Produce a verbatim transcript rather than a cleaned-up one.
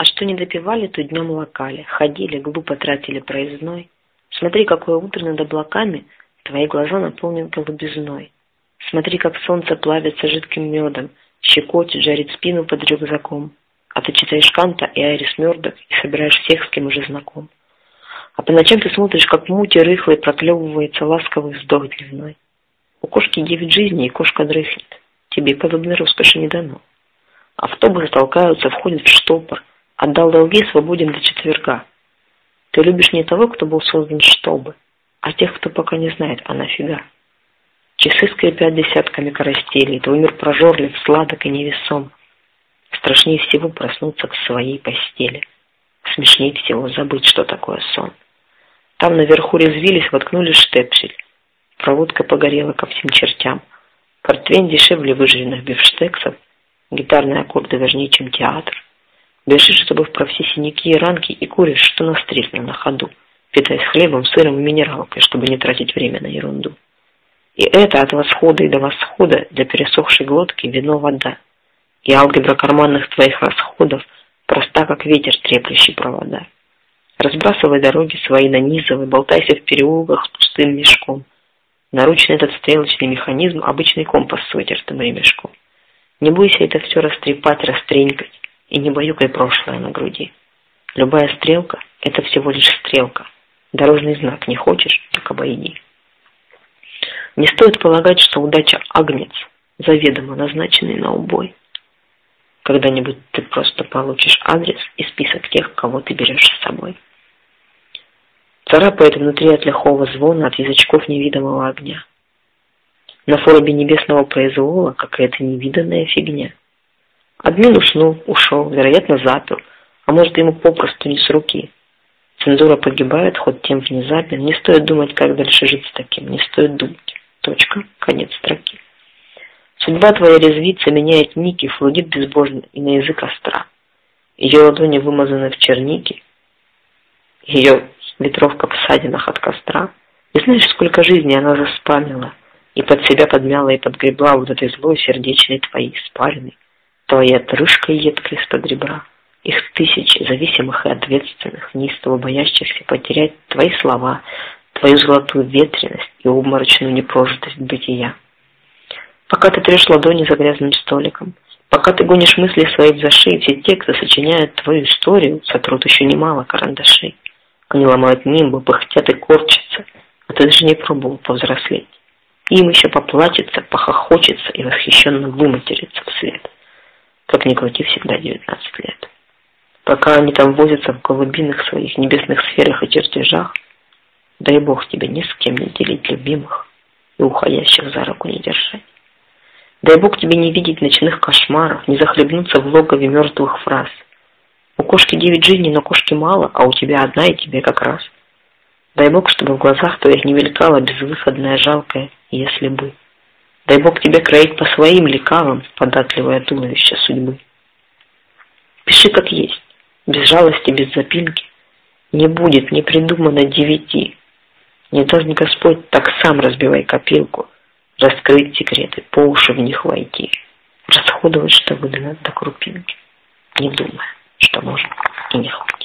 А что не допивали, то днем лакали, ходили, глупо тратили проездной. Смотри, какое утро над облаками, твои глаза наполнят голубизной. Смотри, как солнце плавится жидким медом, щекочет, жарит спину под рюкзаком. А ты читаешь Канта и Айрис Мёрдок и собираешь всех, с кем уже знаком. А по ночам ты смотришь, как в муте рыхлой проклевывается ласковый вздох дневной. У кошки девять жизней, и кошка дрыхнет. Тебе подобной роскоши не дано. Автобусы толкаются, входят в штопор. Отдал долги, свободен до четверга. Ты любишь не того, кто был создан чтобы, а тех, кто пока не знает, а нафига. Часы скрипят десятками карастелей, твой мир прожорлив, сладок и невесом. Страшнее всего проснуться к своей постели. Смешнее всего забыть, что такое сон. Там наверху резвились, воткнули штепсель. Проводка погорела ко всем чертям. Портвейн дешевле выжаренных бифштексов. Гитарные аккорды важнее, чем театр. Бежишь, чтобы про все синяки и ранки, и куришь, что настрельно на ходу, питаясь хлебом, сыром и минералкой, чтобы не тратить время на ерунду. И это от восхода и до восхода для пересохшей глотки вино, вода. И алгебра карманных твоих расходов проста, как ветер, треплющий провода. Разбрасывай дороги свои, нанизывай, болтайся в переулках с пустым мешком. Наручный этот стрелочный механизм — обычный компас с вытертым ремешком. Не бойся это все растрепать, растренькать, и не баюкай прошлое на груди. Любая стрелка — это всего лишь стрелка. Дорожный знак не хочешь, так обойди. Не стоит полагать, что удача — агнец, заведомо назначенный на убой. Когда-нибудь ты просто получишь адрес и список тех, кого ты берешь с собой. Царапает внутри от лихого звона, от язычков невидимого огня. На форуме небесного произвола какая-то невиданная фигня. Админ уснул, ушел, вероятно, запер, а может, ему попросту не с руки. Цензура погибает, хоть тем внезапен. Не стоит думать, как дальше жить с таким. Не стоит думать. Точка. Конец строки. Судьба твоя резвится, меняет ники, флудит безбожно и на язык остра. Ее ладони вымазаны в чернике, ее ветровка в ссадинах от костра. Не знаешь, сколько жизней она заспамила, и под себя подмяла и подгребла вот этой злой сердечной твоей спаленной, твоей отрыжкой едкой из-под ребра. Их тысячи, зависимых и ответственных, неистово боящихся потерять твои слова, твою золотую ветренность и обморочную непрожитость бытия. Пока ты трешь ладони за грязным столиком, пока ты гонишь мысли свои в зашей, все те, кто сочиняет твою историю, сотрут еще немало карандашей. Они ломают нимбы, пыхтят и корчатся, а ты даже не пробовал повзрослеть. Им еще поплачется, похохочется и восхищенно выматерится вслед. Как ни крути, всегда девятнадцать лет. Пока они там возятся в голубиных своих небесных сферах и чертежах, дай Бог тебе ни с кем не делить любимых и уходящих за руку не держать. Дай Бог тебе не видеть ночных кошмаров, не захлебнуться в логове мертвых фраз. У кошки девять жизней, но кошки мало, а у тебя одна, и тебе как раз. Дай Бог, чтобы в глазах твоих не мелькало безвыходное жалкое «если бы». Дай Бог тебе кроить по своим лекалам податливое туловище судьбы. Пиши как есть, без жалости, без запинки. Не будет, не придумано девяти. Не даст ни Господь, так сам разбивай копилку. Раскрыть секреты, по уши в них войти. Расходовать, что выдано до крупинки. Не думая, что может и не хватит.